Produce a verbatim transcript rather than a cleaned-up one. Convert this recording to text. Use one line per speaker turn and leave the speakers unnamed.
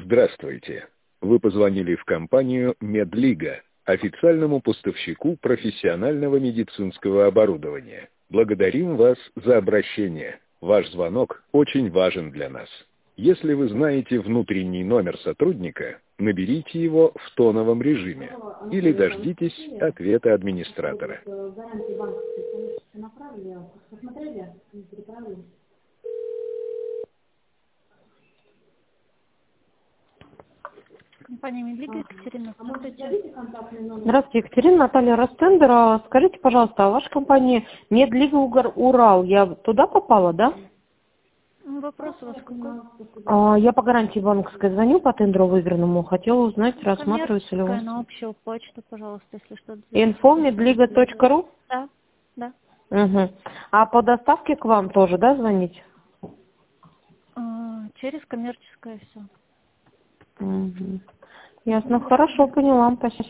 Здравствуйте. Вы позвонили в компанию «Медлига», официальному поставщику профессионального медицинского оборудования. Благодарим вас за обращение. Ваш звонок очень важен для нас. Если вы знаете внутренний номер сотрудника, наберите его в тоновом режиме или дождитесь ответа администратора.
Компания «Медлига», Екатерина, здравствуйте.
Здравствуйте, Екатерина, Наталья Ростендер. Скажите, пожалуйста, а ваша компания «Медлига Урал», я туда попала, да?
Вопрос у вас какой?
А, я по гарантии банковской звоню по тендеру выигранному. Хотела узнать, рассматривается ли у вас.
На общую почту, пожалуйста, если что-то.
инфо медлига точка ру?
Да, да.
Угу. А по доставке к вам тоже, да, звонить?
А, через коммерческое все.
Угу. Ясно, хорошо, поняла. Спасибо.